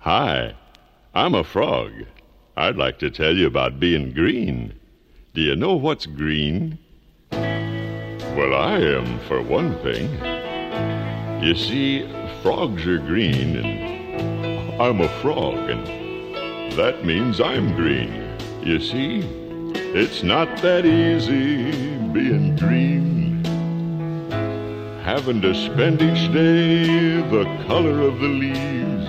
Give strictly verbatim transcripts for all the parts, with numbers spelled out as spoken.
Hi, I'm a frog. I'd like to tell you about being green. Do you know what's green? Well, I am, for one thing. You see, frogs are green, and I'm a frog, and that means I'm green. You see, it's not that easy being green. Having to spend each day the color of the leaves,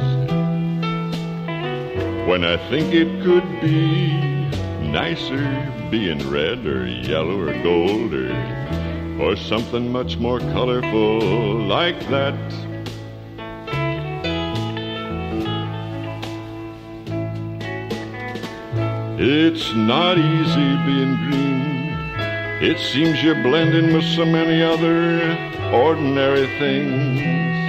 when I think it could be nicer being red or yellow or gold or, or something much more colorful like that. It's not easy being green. It seems you're blending with so many other ordinary things,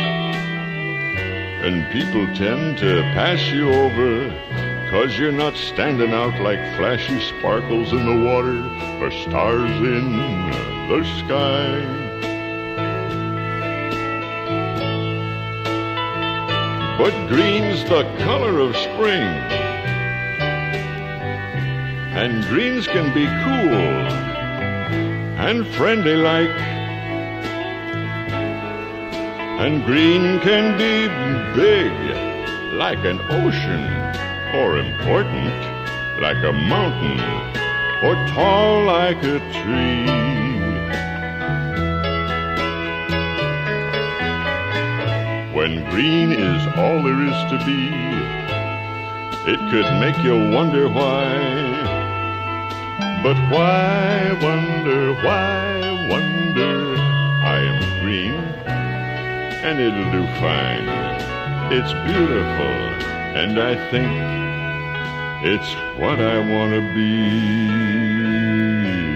and people tend to pass you over 'cause you're not standing out like flashy sparkles in the water or stars in the sky. But green's the color of spring, and greens can be cool and friendly like, and green can be big like an ocean, or important like a mountain, or tall like a tree. When green is all there is to be, it could make you wonder why. But why wonder, why wonder? I am green, and it'll do fine. It's beautiful, and I think it's what I want to be.